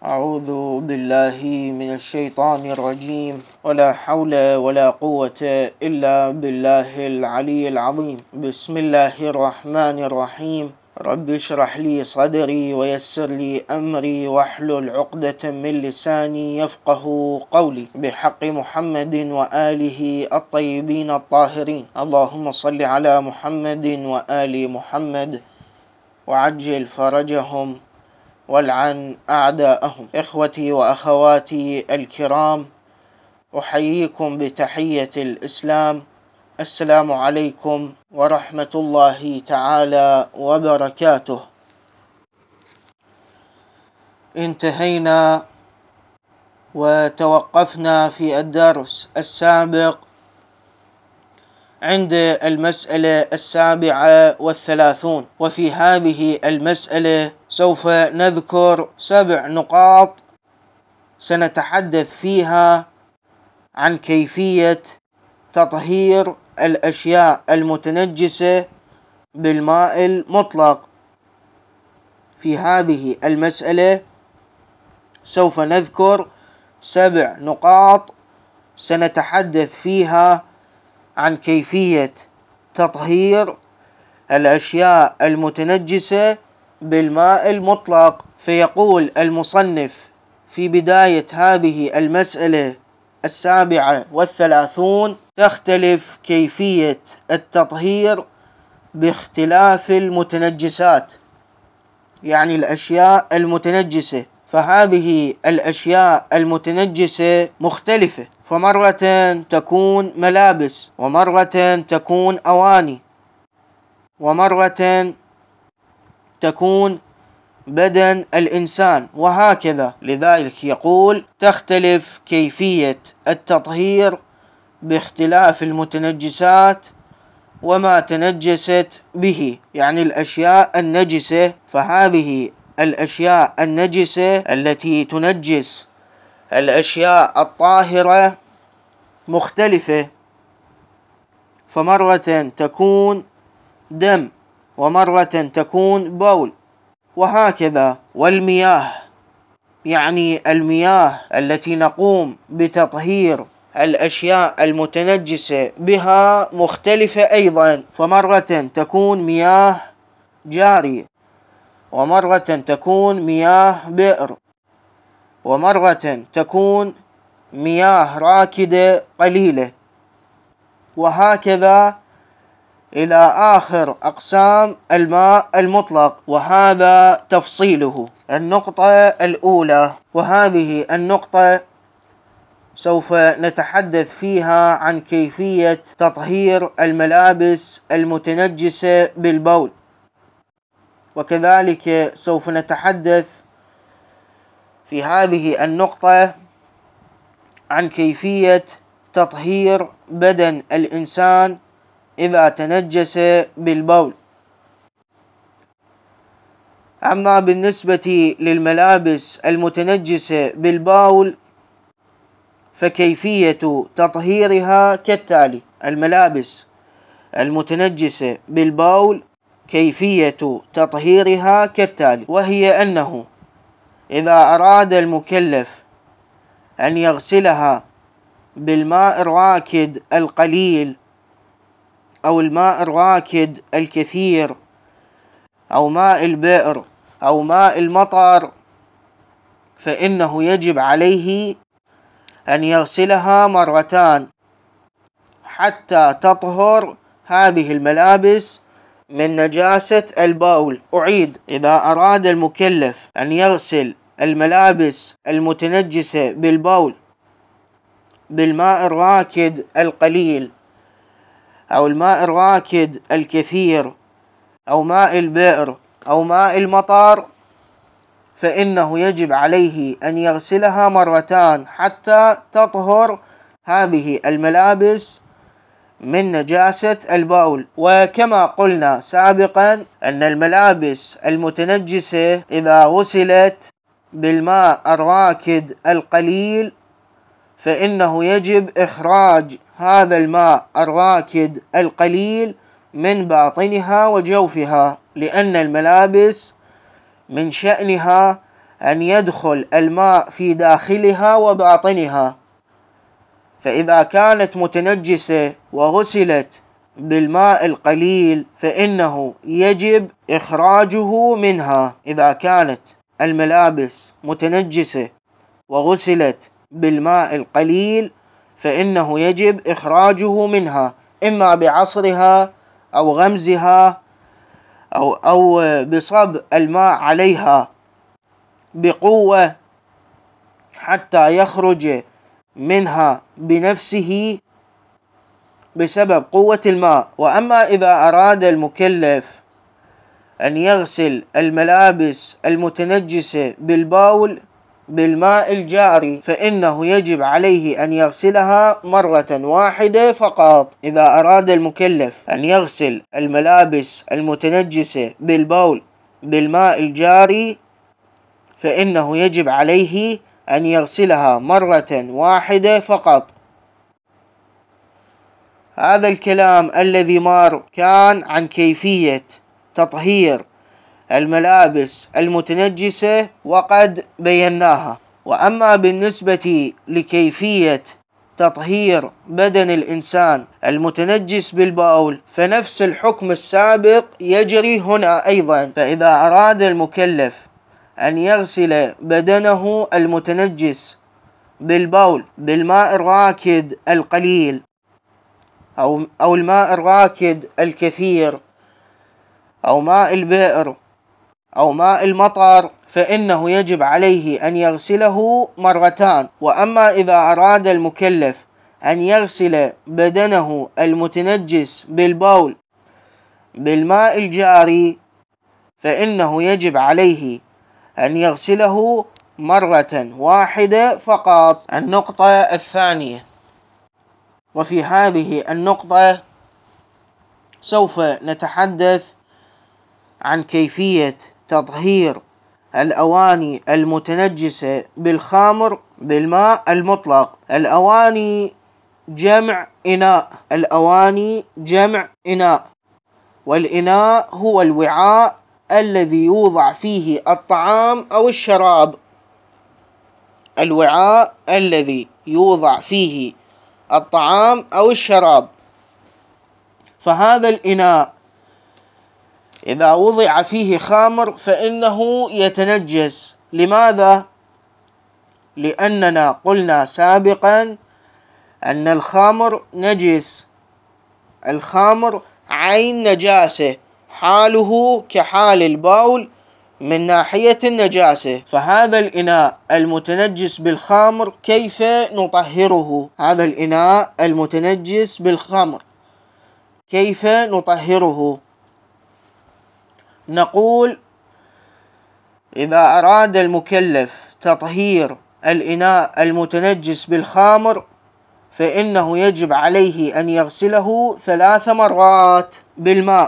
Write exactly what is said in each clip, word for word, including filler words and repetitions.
أعوذ بالله من الشيطان الرجيم ولا حول ولا قوة إلا بالله العلي العظيم. بسم الله الرحمن الرحيم. رب اشرح لي صدري ويسر لي أمري واحلل عقدة من لساني يفقه قولي، بحق محمد وآله الطيبين الطاهرين. اللهم صل على محمد وآل محمد وعجل فرجهم والعن أعداءهم. إخوتي وأخواتي الكرام، أحييكم بتحية الإسلام. السلام عليكم ورحمة الله تعالى وبركاته. انتهينا وتوقفنا في الدرس السابق عند المسألة السابعة والثلاثون، وفي هذه المسألة سوف نذكر سبع نقاط سنتحدث فيها عن كيفية تطهير الأشياء المتنجسة بالماء المطلق. في هذه المسألة سوف نذكر سبع نقاط سنتحدث فيها عن كيفية تطهير الأشياء المتنجسة بالماء المطلق. فيقول المصنف في بداية هذه المسألة السابعة والثلاثون: تختلف كيفية التطهير باختلاف المتنجسات، يعني الأشياء المتنجسة. فهذه الأشياء المتنجسة مختلفة، فمرة تكون ملابس، ومرة تكون أواني، ومرة تكون بدن الإنسان، وهكذا. لذلك يقول تختلف كيفية التطهير باختلاف المتنجسات وما تنجست به، يعني الأشياء النجسة. فهذه الأشياء النجسة التي تنجس الأشياء الطاهرة مختلفة، فمرة تكون دم، ومرة تكون بول، وهكذا. والمياه، يعني المياه التي نقوم بتطهير الأشياء المتنجسة بها مختلفة أيضا، فمرة تكون مياه جارية، ومرة تكون مياه بئر، ومرة تكون مياه راكدة قليلة، وهكذا إلى آخر أقسام الماء المطلق. وهذا تفصيله. النقطة الأولى، وهذه النقطة سوف نتحدث فيها عن كيفية تطهير الملابس المتنجسة بالبول، وكذلك سوف نتحدث في هذه النقطة عن كيفية تطهير بدن الإنسان إذا تنجس بالبول. أما بالنسبة للملابس المتنجسة بالبول فكيفية تطهيرها كالتالي: الملابس المتنجسة بالبول كيفية تطهيرها كالتالي، وهي أنه إذا أراد المكلف أن يغسلها بالماء الراكد القليل أو الماء الراكد الكثير أو ماء البئر أو ماء المطر، فإنه يجب عليه أن يغسلها مرتان حتى تطهر هذه الملابس من نجاسة البول. أعيد: إذا أراد المكلف أن يغسل الملابس المتنجسة بالبول بالماء الراكد القليل أو الماء الراكد الكثير أو ماء البئر أو ماء المطر، فإنه يجب عليه أن يغسلها مرتان حتى تطهر هذه الملابس من نجاسة البول. وكما قلنا سابقا أن الملابس المتنجسة إذا غسلت بالماء الراكد القليل فإنه يجب إخراج هذا الماء الراكد القليل من باطنها وجوفها، لأن الملابس من شأنها أن يدخل الماء في داخلها وباطنها، فإذا كانت متنجسة وغسلت بالماء القليل فإنه يجب إخراجه منها. إذا كانت الملابس متنجسة وغسلت بالماء القليل فإنه يجب إخراجه منها، إما بعصرها أو غمزها أو أو بصب الماء عليها بقوة حتى يخرج منها بنفسه بسبب قوة الماء. وأما إذا أراد المكلف أن يغسل الملابس المتنجسة بالبول بالماء الجاري فإنه يجب عليه أن يغسلها مرة واحدة فقط. إذا أراد المكلف أن يغسل الملابس المتنجسة بالبول بالماء الجاري فإنه يجب عليه أن يغسلها مرة واحدة فقط. هذا الكلام الذي مر كان عن كيفية تطهير الملابس المتنجسة وقد بيناها. وأما بالنسبة لكيفية تطهير بدن الإنسان المتنجس بالبول فنفس الحكم السابق يجري هنا أيضا. فإذا أراد المكلف أن يغسل بدنه المتنجس بالبول بالماء الراكد القليل أو أو الماء الراكد الكثير أو ماء البئر أو ماء المطر فإنه يجب عليه أن يغسله مرتان. وأما إذا أراد المكلف أن يغسل بدنه المتنجس بالبول بالماء الجاري فإنه يجب عليه أن يغسله مرة واحدة فقط. النقطة الثانية، وفي هذه النقطة سوف نتحدث عن كيفية تطهير الأواني المتنجسة بالخمر بالماء المطلق. الأواني جمع إناء، الأواني جمع إناء، والإناء هو الوعاء الذي يوضع فيه الطعام أو الشراب. الوعاء الذي يوضع فيه الطعام أو الشراب. فهذا الإناء إذا وضع فيه خمر فإنه يتنجس. لماذا؟ لأننا قلنا سابقا أن الخمر نجس، الخمر عين نجاسة، حاله كحال البول من ناحية النجاسة. فهذا الإناء المتنجس بالخمر كيف نطهره؟ هذا الإناء المتنجس بالخمر كيف نطهره؟ نقول إذا أراد المكلف تطهير الإناء المتنجس بالخمر فإنه يجب عليه أن يغسله ثلاث مرات بالماء،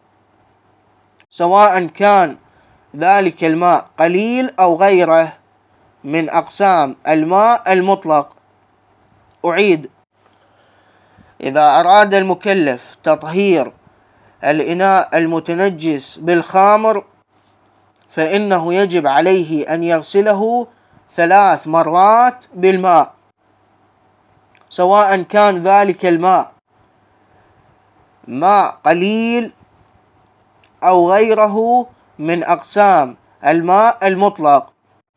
سواء كان ذلك الماء قليل أو غيره من أقسام الماء المطلق. أعيد، إذا أراد المكلف تطهير الإناء المتنجس بالخمر فإنه يجب عليه أن يغسله ثلاث مرات بالماء، سواء كان ذلك الماء ماء قليل أو غيره من أقسام الماء المطلق.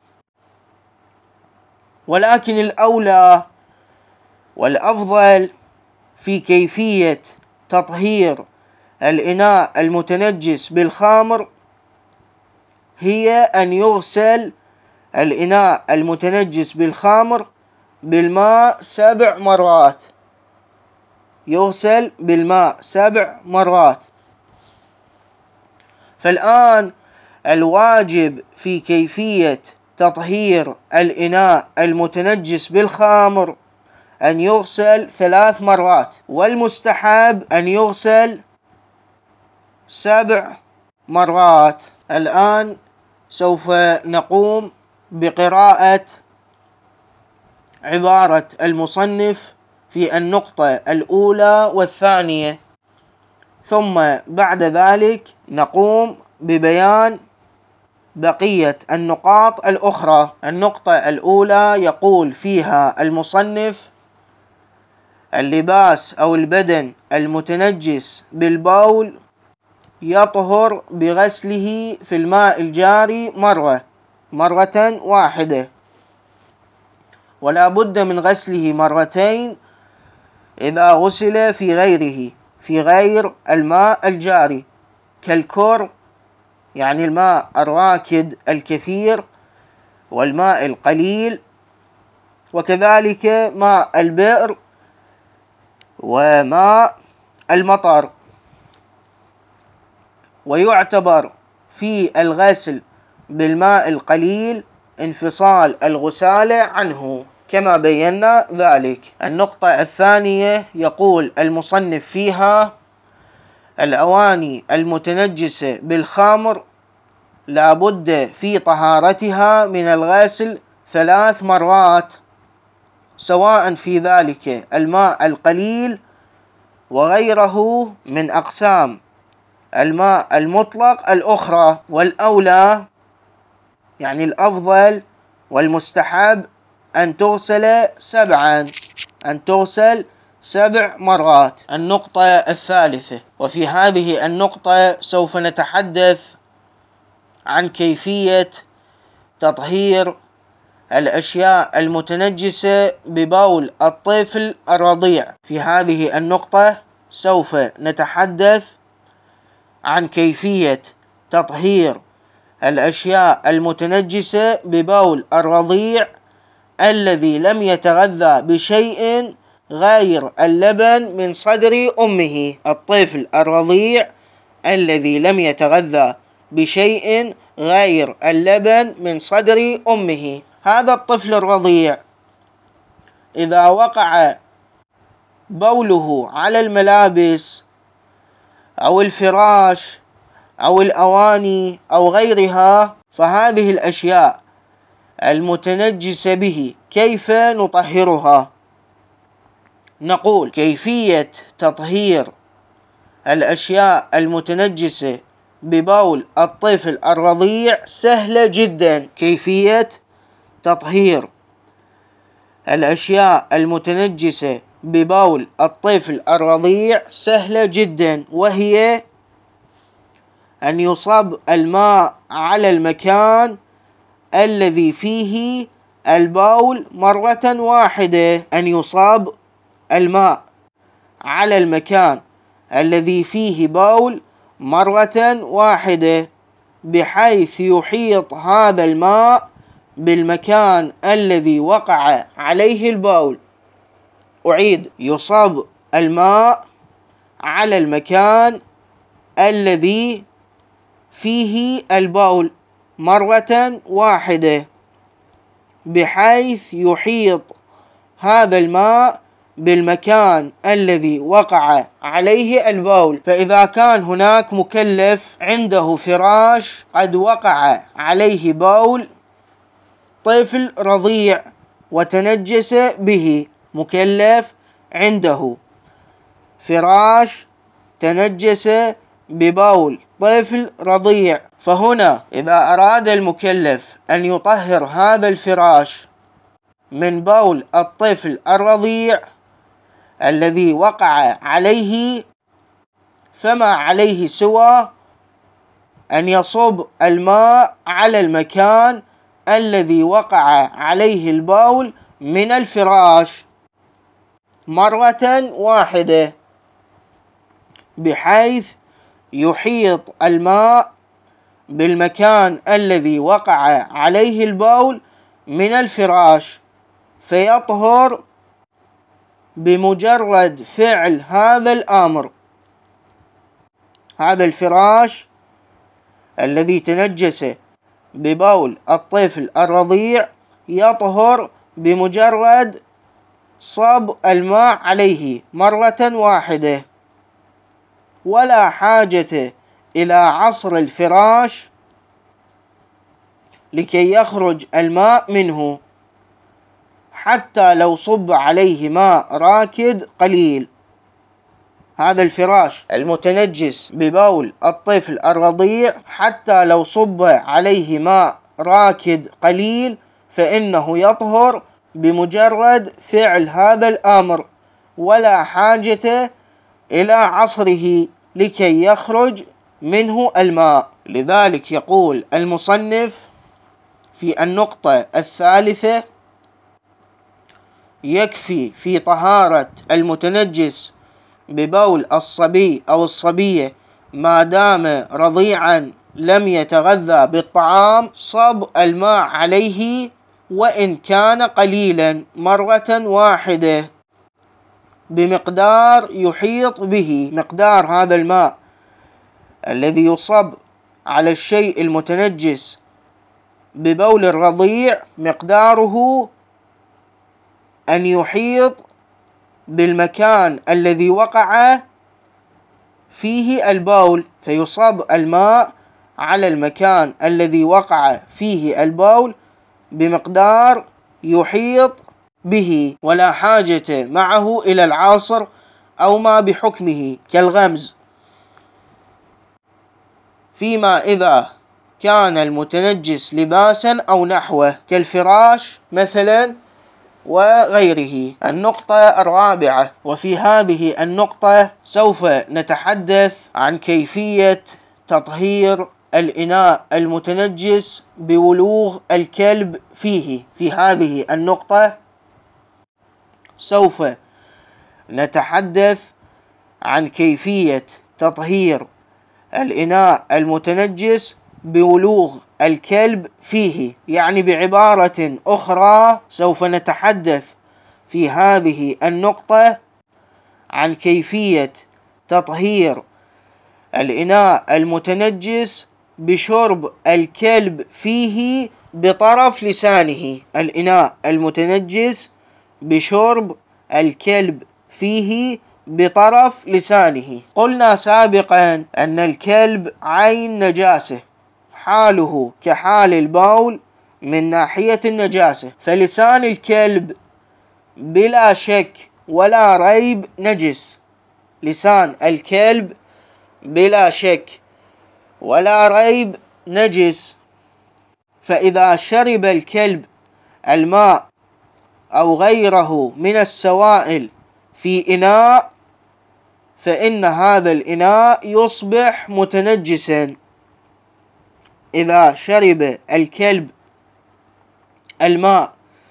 ولكن الأولى والأفضل في كيفية تطهير الإناء المتنجس بالخمر هي أن يغسل الإناء المتنجس بالخمر بالماء سبع مرات، يغسل بالماء سبع مرات. فالآن الواجب في كيفية تطهير الإناء المتنجس بالخمر أن يغسل ثلاث مرات، والمستحب أن يغسل سبع مرات. الآن سوف نقوم بقراءة عبارة المصنف في النقطة الأولى والثانية، ثم بعد ذلك نقوم ببيان بقية النقاط الأخرى. النقطة الأولى يقول فيها المصنف: اللباس أو البدن المتنجس بالبول يطهر بغسله في الماء الجاري مرة مرة واحدة، ولا بد من غسله مرتين إذا غسل في غيره في غير الماء الجاري، كالكر يعني الماء الراكد الكثير والماء القليل، وكذلك ماء البئر وماء المطر. ويعتبر في الغسل بالماء القليل انفصال الغسالة عنه كما بينا ذلك. النقطة الثانية يقول المصنف فيها: الأواني المتنجسة بالخمر لا بد في طهارتها من الغسل ثلاث مرات، سواء في ذلك الماء القليل وغيره من أقسام الماء المطلق الأخرى. والأولى يعني الأفضل والمستحب أن تغسل سبعا أن تغسل سبع مرات. النقطة الثالثة، وفي هذه النقطة سوف نتحدث عن كيفية تطهير الأشياء المتنجسة ببول الطفل الرضيع. في هذه النقطة سوف نتحدث عن كيفية تطهير الأشياء المتنجسة ببول الرضيع الذي لم يتغذى بشيء غير اللبن من صدر أمه. الطفل الرضيع الذي لم يتغذى بشيء غير اللبن من صدر أمه، هذا الطفل الرضيع إذا وقع بوله على الملابس أو الفراش أو الأواني أو غيرها، فهذه الأشياء المتنجسة به كيف نطهرها؟ نقول: كيفية تطهير الأشياء المتنجسة ببول الطفل الرضيع سهلة جدا. كيفية تطهير الأشياء المتنجسة ببول الطفل الرضيع سهلة جدا، وهي أن يصب الماء على المكان الذي فيه البول مرة واحدة. أن يصب الماء على المكان الذي فيه بول مرة واحدة، بحيث يحيط هذا الماء بالمكان الذي وقع عليه البول. أعيد: يصب الماء على المكان الذي فيه البول مرة واحدة، بحيث يحيط هذا الماء بالمكان الذي وقع عليه البول. فإذا كان هناك مكلف عنده فراش قد وقع عليه بول طفل رضيع وتنجس به، مكلف عنده فراش تنجس ببول طفل رضيع، فهنا إذا أراد المكلف أن يطهر هذا الفراش من بول الطفل الرضيع الذي وقع عليه، فما عليه سوى أن يصب الماء على المكان الذي وقع عليه البول من الفراش مرة واحدة، بحيث يحيط الماء بالمكان الذي وقع عليه البول من الفراش، فيطهر بمجرد فعل هذا الأمر. هذا الفراش الذي تنجس ببول الطفل الرضيع يطهر بمجرد صب الماء عليه مرة واحدة، ولا حاجة إلى عصر الفراش لكي يخرج الماء منه، حتى لو صب عليه ماء راكد قليل. هذا الفراش المتنجس ببول الطفل الرضيع حتى لو صب عليه ماء راكد قليل فإنه يطهر بمجرد فعل هذا الأمر، ولا حاجة إلى عصره لكي يخرج منه الماء. لذلك يقول المصنف في النقطة الثالثة: يكفي في طهارة المتنجس ببول الصبي أو الصبية ما دام رضيعا لم يتغذى بالطعام صب الماء عليه وإن كان قليلا مرة واحدة بمقدار يحيط به. مقدار هذا الماء الذي يصب على الشيء المتنجس ببول الرضيع مقداره أن يحيط بالمكان الذي وقع فيه البول، فيصب الماء على المكان الذي وقع فيه البول بمقدار يحيط به، ولا حاجة معه إلى العصر أو ما بحكمه كالغمز. فيما إذا كان المتنجس لباسا أو نحوه كالفراش مثلا وغيره. النقطة الرابعة، وفي هذه النقطة سوف نتحدث عن كيفية تطهير الإناء المتنجس بولوغ الكلب فيه. في هذه النقطة سوف نتحدث عن كيفية تطهير الإناء المتنجس بولوغ الكلب فيه، يعني بعبارة أخرى سوف نتحدث في هذه النقطة عن كيفية تطهير الإناء المتنجس بشرب الكلب فيه بطرف لسانه. الإناء المتنجس بشرب الكلب فيه بطرف لسانه. قلنا سابقا أن الكلب عين نجاسة، حاله كحال البول من ناحية النجاسة، فلسان الكلب بلا شك ولا ريب نجس. لسان الكلب بلا شك ولا ريب نجس. فإذا شرب الكلب الماء أو غيره من السوائل في إناء فإن هذا الإناء يصبح متنجسا. إذا شرب الكلب الماء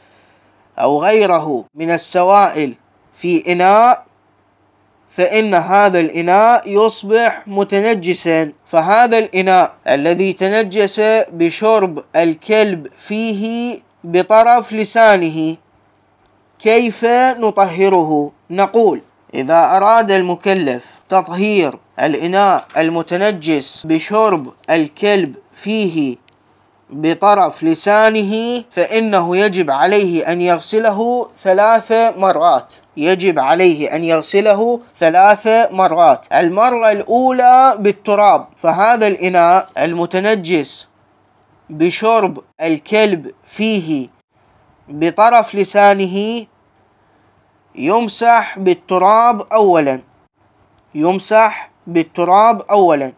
أو غيره من السوائل في إناء فإن هذا الإناء يصبح متنجسا. فهذا الإناء الذي تنجس بشرب الكلب فيه بطرف لسانه كيف نطهره؟ نقول: إذا أراد المكلف تطهير الإناء المتنجس بشرب الكلب فيه بطرف لسانه فإنه يجب عليه أن يغسله ثلاث مرات. يجب عليه أن يغسله ثلاث مرات. المرة الأولى بالتراب، فهذا الإناء المتنجس بشرب الكلب فيه بطرف لسانه يمسح بالتراب أولا يمسح بالتراب أولا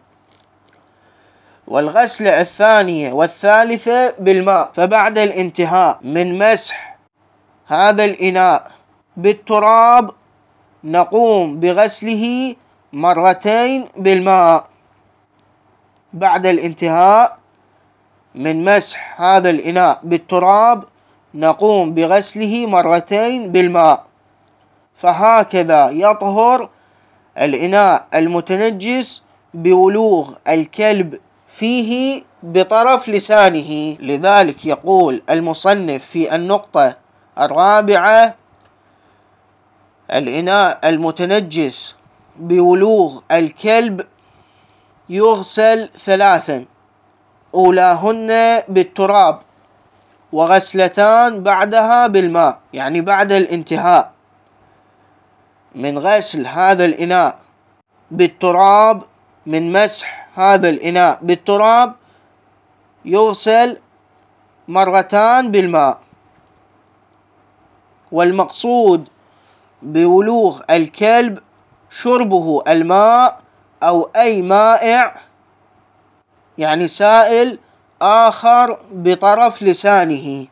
والغسلة الثانية والثالثة بالماء. فبعد الانتهاء من مسح هذا الإناء بالتراب نقوم بغسله مرتين بالماء. بعد الانتهاء من مسح هذا الإناء بالتراب نقوم بغسله مرتين بالماء. فهكذا يطهر الإناء المتنجس بولوغ الكلب فيه بطرف لسانه. لذلك يقول المصنف في النقطة الرابعة: الإناء المتنجس بولوغ الكلب يغسل ثلاثا، أولاهن بالتراب وغسلتان بعدها بالماء. يعني بعد الانتهاء من غسل هذا الإناء بالتراب، من مسح هذا الإناء بالتراب، يغسل مرتان بالماء. والمقصود بولوغ الكلب شربه الماء أو أي مائع يعني سائل آخر بطرف لسانه.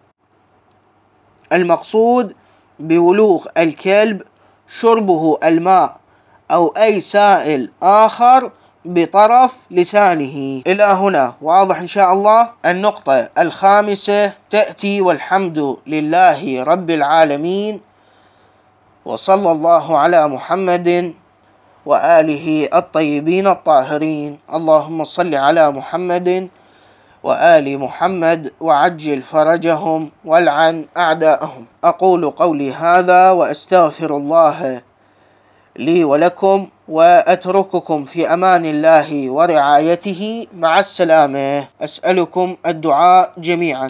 المقصود بولوغ الكلب شربه الماء أو أي سائل آخر بطرف لسانه. إلى هنا واضح إن شاء الله. النقطة الخامسة تأتي والحمد لله رب العالمين، وصلى الله على محمد وآله الطيبين الطاهرين. اللهم صل على محمد وآل محمد وعجل فرجهم والعن أعداءهم. أقول قولي هذا وأستغفر الله لي ولكم، وأترككم في أمان الله ورعايته. مع السلامة. أسألكم الدعاء جميعا.